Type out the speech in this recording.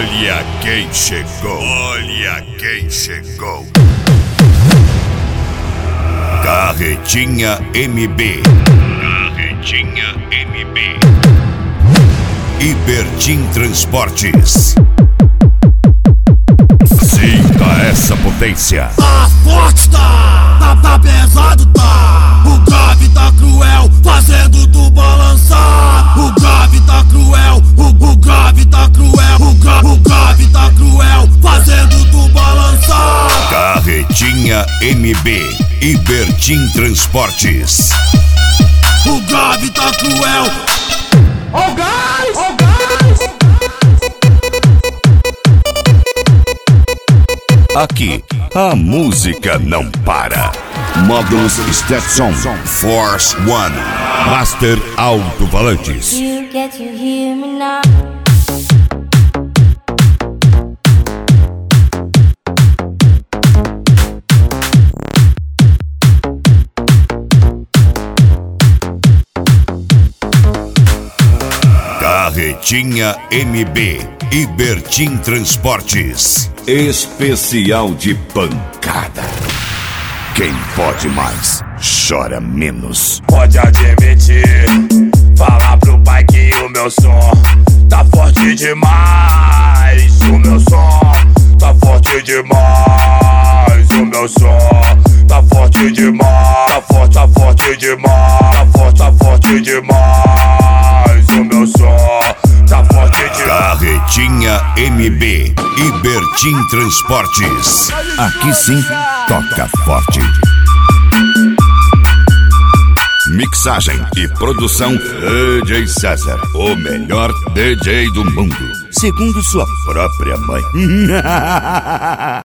Olha quem chegou. Olha quem chegou. Carretinha MB. Carretinha MB. Ibertim Transportes. Sinta essa potência. Tá forte, tá pesado, tá. O grave tá cruel, fazendo tu balançar. O grave tá cruel, o grave tá cruel. O grave tá cruel, fazendo tu balançar. Carretinha MB. Ibertim Transportes. O grave tá cruel. Oh guys! Oh guys! Aqui, a música não para. Módulos Stetson Force One. Master Alto-Falantes. You get to hear me now. Carretinha MB. Ibertim Transportes. Especial de pancada. Quem pode mais, chora menos. Pode admitir, falar pro pai que o meu som tá forte demais. O meu som tá forte demais. O meu som tá forte demais. Tá forte demais. Tá forte demais. O meu som tá forte demais. Carretinha MB. Ibertim Transportes. Aqui sim, toca forte. Mixagem e produção DJ César, o melhor DJ do mundo, segundo sua própria mãe.